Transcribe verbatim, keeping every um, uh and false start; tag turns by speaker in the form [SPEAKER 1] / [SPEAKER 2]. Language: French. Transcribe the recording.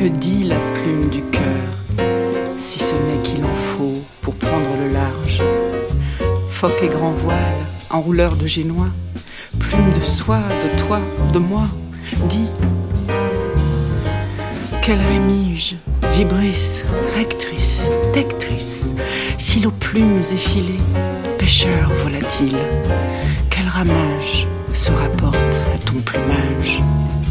[SPEAKER 1] Que dit la plume du cœur, si ce n'est qu'il en faut pour prendre le large? Phoque et grand voile, enrouleur de génois, plume de soie, de toi, de moi, dis. Quelle rémige, vibris, rectrice, tectrice, file aux plumes effilées, pêcheur volatile, quel ramage se rapporte à ton plumage?